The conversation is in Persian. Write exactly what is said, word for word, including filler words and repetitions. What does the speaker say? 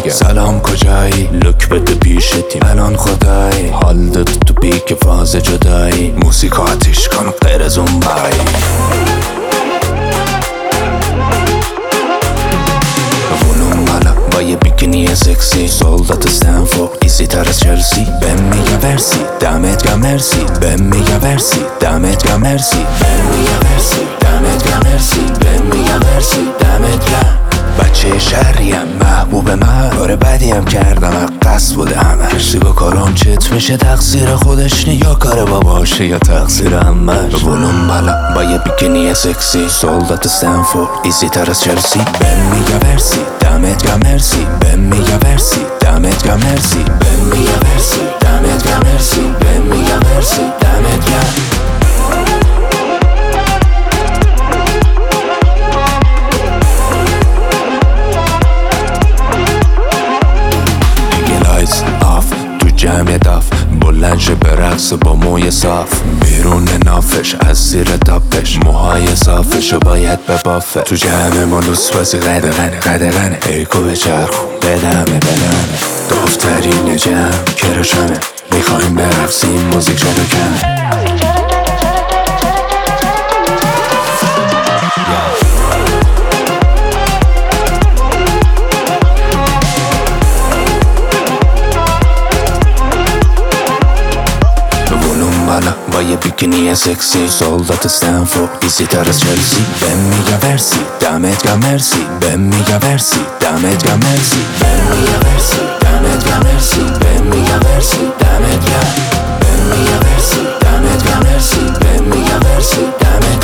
میگم سلام کجایی، لک بده پیشتیم الان خدایی، حال داد تو پیک فاز جدایی، موسیقی آتیش کن غیر زنبایی. ولوم بالا با یه بیکنی سکسی، سولدات استنفورد ایزی تر از چلسی، بهم میگه ورسی دمت گرم مرسی، بهم میگه ورسی دمت گرم مرسی، بهم میگه ورسی دمت گرم مرسی، بهم میگه ورسی دمت گرم. بچه شهریم محبوب من، کار بدی هم کردم قصد بوده همه، سیگا کارام چت میشه تقصیر خودش نی، یا کار باباشه یا تقصیر همه. ولوم بالا با یه بیکنی سکسی، سولدات استنفورد ایزی تر از چلسی، بهم میگه ورسی دمت گرم مرسی، بهم میگه ورسی دمت گرم مرسی، بهم میگه ورسی دمت گرم مرسی، بهم میگه ورسی دمت گرم. جمع داف بلنش به رقص با موی صاف، بیرون نافش از زیر تاپش، موهای صافش و باید ببافه، تو جمع ما لوس بازی قدغنه قدغنه، ایکو به چرخون بدمه بدمه، دفترین جمع کرشمه، میخوایم برقصیم موزیک چرا کمه. با یه بیکنی سکسی، سولدات استنفورد ایزی تر از چلسی، بهم میگه ورسی دمت گرم مرسی، بهم میگه ورسی دمت گرم مرسی، بهم میگه ورسی دمت گرم مرسی، بهم میگه ورسی دمت گرم، بهم میگه ورسی دمت گرم مرسی، بهم میگه ورسی دمت